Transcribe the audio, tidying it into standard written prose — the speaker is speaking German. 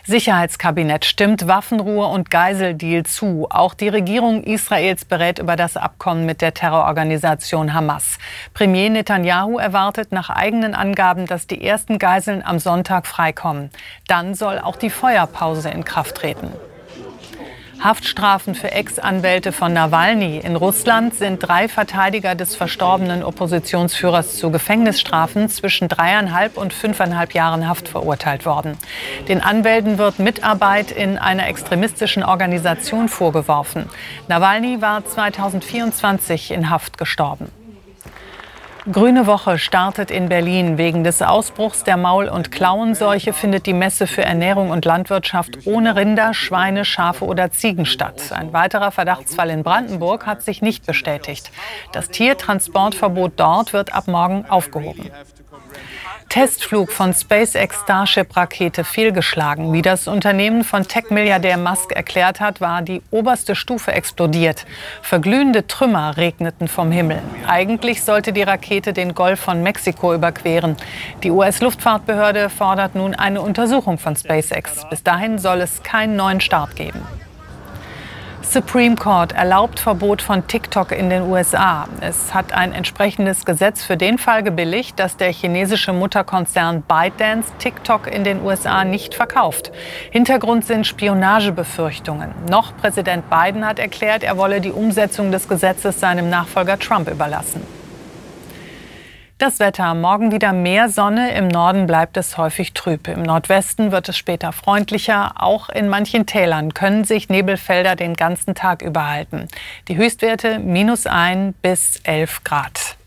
Sicherheitskabinett stimmt Waffenruhe und Geiseldeal zu. Auch die Regierung Israels berät über das Abkommen mit der Terrororganisation Hamas. Premier Netanyahu erwartet nach eigenen Angaben, dass die ersten Geiseln am Sonntag freikommen. Dann soll auch die Feuerpause in Kraft treten. Haftstrafen für Ex-Anwälte von Nawalny. In Russland sind 3 Verteidiger des verstorbenen Oppositionsführers zu Gefängnisstrafen zwischen 3,5 und 5,5 Jahren Haft verurteilt worden. Den Anwälten wird Mitarbeit in einer extremistischen Organisation vorgeworfen. Nawalny war 2024 in Haft gestorben. Grüne Woche startet in Berlin. Wegen des Ausbruchs der Maul- und Klauenseuche findet die Messe für Ernährung und Landwirtschaft ohne Rinder, Schweine, Schafe oder Ziegen statt. Ein weiterer Verdachtsfall in Brandenburg hat sich nicht bestätigt. Das Tiertransportverbot dort wird ab morgen aufgehoben. Testflug von SpaceX Starship-Rakete fehlgeschlagen. Wie das Unternehmen von Tech-Milliardär Musk erklärt hat, war die oberste Stufe explodiert. Verglühende Trümmer regneten vom Himmel. Eigentlich sollte die Rakete den Golf von Mexiko überqueren. Die US-Luftfahrtbehörde fordert nun eine Untersuchung von SpaceX. Bis dahin soll es keinen neuen Start geben. Supreme Court erlaubt Verbot von TikTok in den USA. Es hat ein entsprechendes Gesetz für den Fall gebilligt, dass der chinesische Mutterkonzern ByteDance TikTok in den USA nicht verkauft. Hintergrund sind Spionagebefürchtungen. Noch Präsident Biden hat erklärt, er wolle die Umsetzung des Gesetzes seinem Nachfolger Trump überlassen. Das Wetter. Morgen wieder mehr Sonne. Im Norden bleibt es häufig trüb. Im Nordwesten wird es später freundlicher. Auch in manchen Tälern können sich Nebelfelder den ganzen Tag über halten. Die Höchstwerte -1 bis 11 Grad.